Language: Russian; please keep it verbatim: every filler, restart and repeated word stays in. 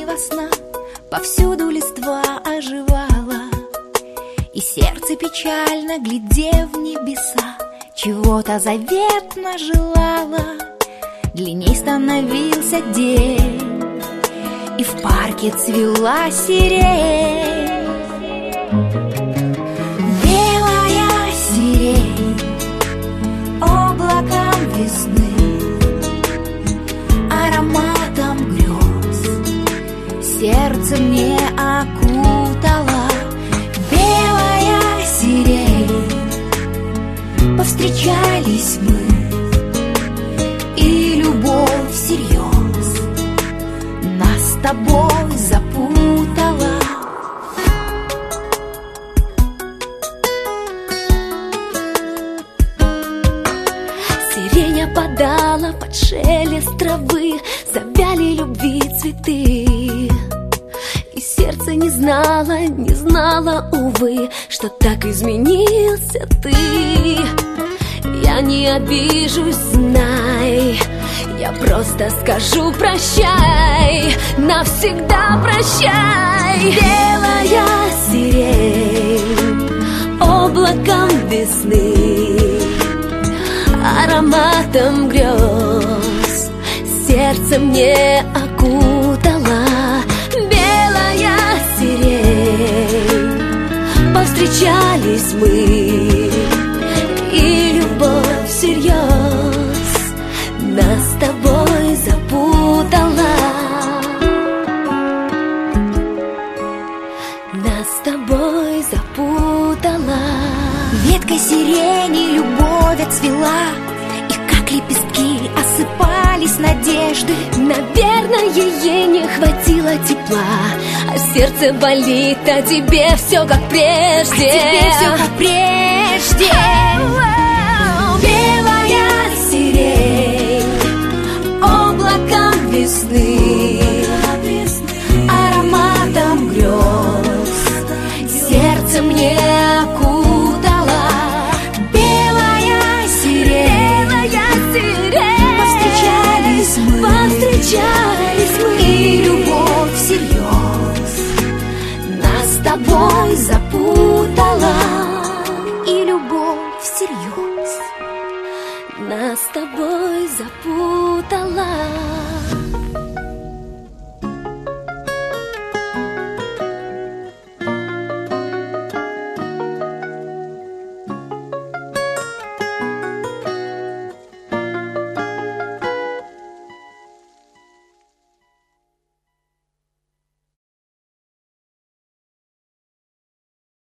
зимнего сна повсюду листва оживала, и сердце печально, глядя в небеса, чего-то заветно желала. Длинней становился день, и в парке цвела сирень. Белая сирень облаком весны, ароматом грез сердце мне окутала. Белая сирень, повстречались мы, и любовь всерьез нас с тобой запутала. Сирень опадала под шелест травы, завяли любви цветы, и сердце не знало, не знало, увы, что так изменился ты. Я не обижусь, знай, я просто скажу прощай, навсегда прощай. Белая сирень облаком весны, ароматом грез сердце мне окутала. Белая сирень, повстречались мы, и любовь всерьез нас с тобой запутала. Нас с тобой запутала. Веткой сирени любовь отцвела, и как лепестки осыпались надежды. Наверное, ей не хватило тепла, а сердце болит, а тебе все как прежде. А тебе все как прежде. Белая сирень облаком весны, ароматом грез сердце мне окутала. Белая сирень, белая сирень, повстречались мы, повстречались мы, и любовь всерьез нас с тобой запутала. И любовь всерьез нас с тобой запутала.